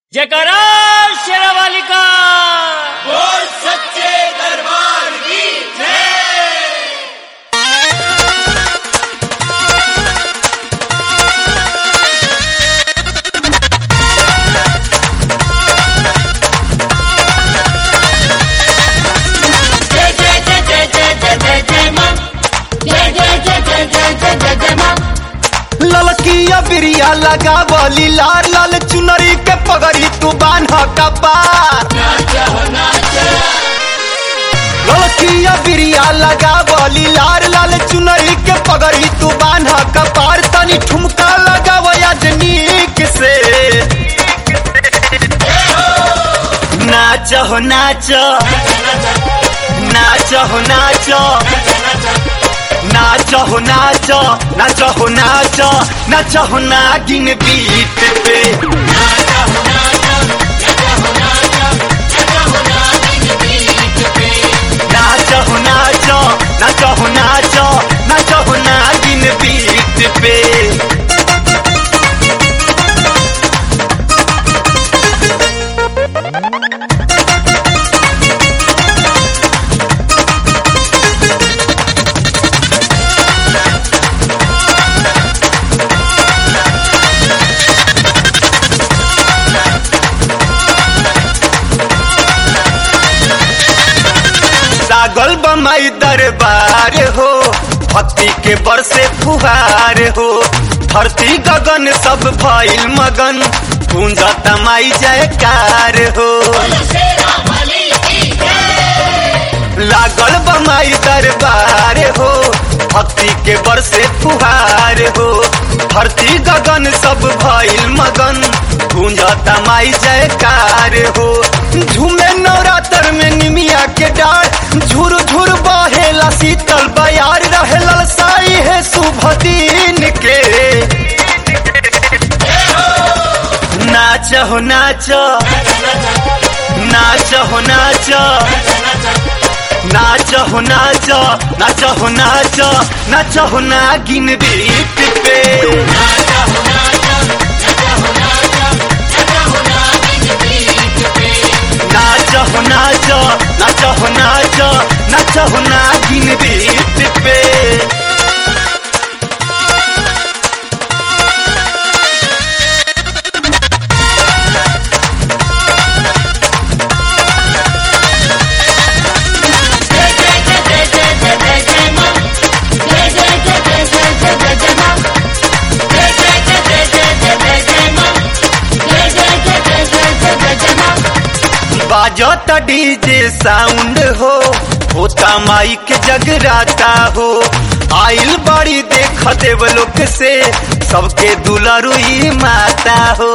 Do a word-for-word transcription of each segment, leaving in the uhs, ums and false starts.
जयकारा शेरावाली का बोल सच्चे दरबार की जय। जय जय जय जय जय जय जय जय मां, जय जय जय जय जय जय जय जय मां। ललकिया बिरिया लगा बोली लाल लाल चुनरी के पगड़ी तू बांध कपार। ललकिया बिरिया लगा बोली लाल लाल चुनरी के पगड़ी तू बांध कपार। तनी ठुमका लगा वजनीक से नाच हो नाच नाच हो नाच नाच हो नाच नाच हो नाच नाच हो नागिन बीट पे। नाच हो नाच नाच हो नाच नाच हो नागिन बीट पे। सागल बमाई दरबार हो, भक्ति के बरसे फुहार हो। धरती गगन सब भइल मगन, गूंजता माई जयकार हो। लागल बमाई दरबार हो, भक्ति के बरसे फुहार हो। धरती गगन सब भइल मगन, गूंजता माई जयकार हो। झूमे नवरात्र में निमिया के डाढ़, झुर झुर बहेला शीतल बयार। रहे ललसाई है शुभ दिन के नाच हो नाच नाच हो नाच नाच हो नाच नाच हो नाच नाच हो नागिन बीट पे। नाच हो नाच नाच हो नाच नाच हो नागिन बीट पे। जय जय जय जय जय जय जय जय मां, जय जय जय जय जय जय जय जय मां, जय जय जय जय जय जय जय जय मां, जय जय जय जय जय जय जय जय मां। बाजत डीजे साउंड हो, होता माइक जगराता हो। आइल बड़ी देख देवलोक से, सबके दुलारुई माता हो।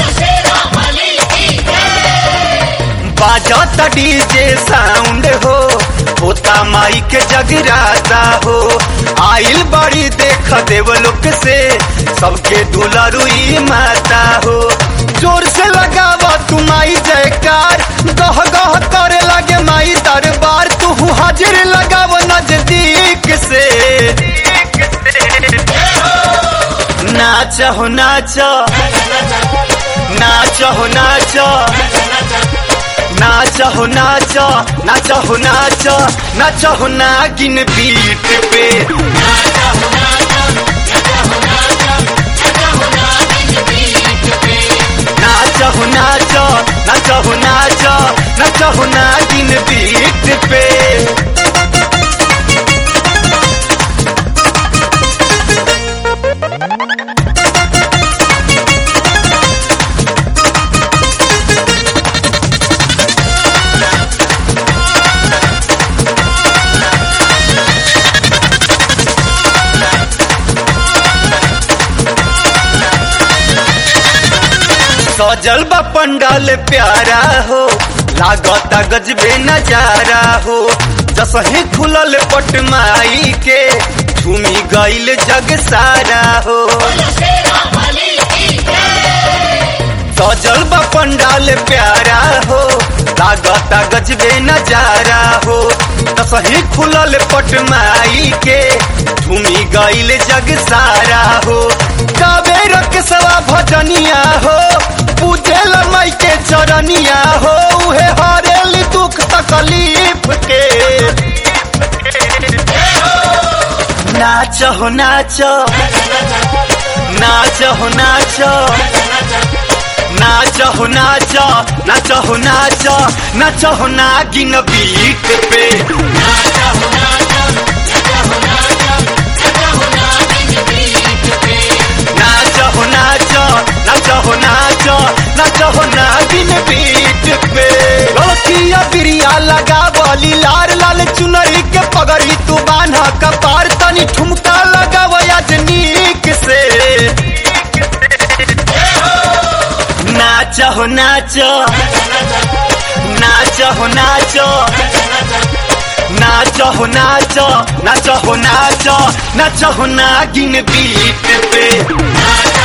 बाजत डीजे साउंड हो, होता माइक जगराता हो। आइल बड़ी देख देवलोक से, सबके दुलारुई माता हो। जोर से लगावा तू माई जयकार, गह गह करे लगे माई दरबार। तू हाजिर लगाव नजदीक से नाच हो नाच नाच हो नाच नाच हो नाच नाच हो नाच नाच हो नागिन बीट पे। नाच हो नाच नाच हो नाच नाच हो नागिन बीट पे। सजल बा पंडाल प्यारा हो, लागता गजबे नजारा हो। जसही खुलल पट माई के, झूमी गईल जग सारा हो। सजल बा पंडाल प्यारा हो, लागता गजबे नजारा हो। जसही खुलल पट माई के, झूमी गईल जग सारा हो। कावेर के सवा भजनिया हो पूजेल माई के चरनिया हो उहे हरेली दुख तकलीफ के नाच हो नाच नाच हो नाच नाच हो नाच नाच हो नाच नाच हो नागिन बीट पे नाच हो नाच नाच हो नाच नाच हो नाच नाच हो नाच नाच हो नागिन बीट पे लड़किया बिरिया लगा बोली लाल लाल चुनरी के पगड़ी तू बान्हा कपार तनी ठुमका लगा नीक से नाच हो नाच नाच हो नाच नाच हो नाच नाच हो नाच नाच हो नागिन बीट पे नाच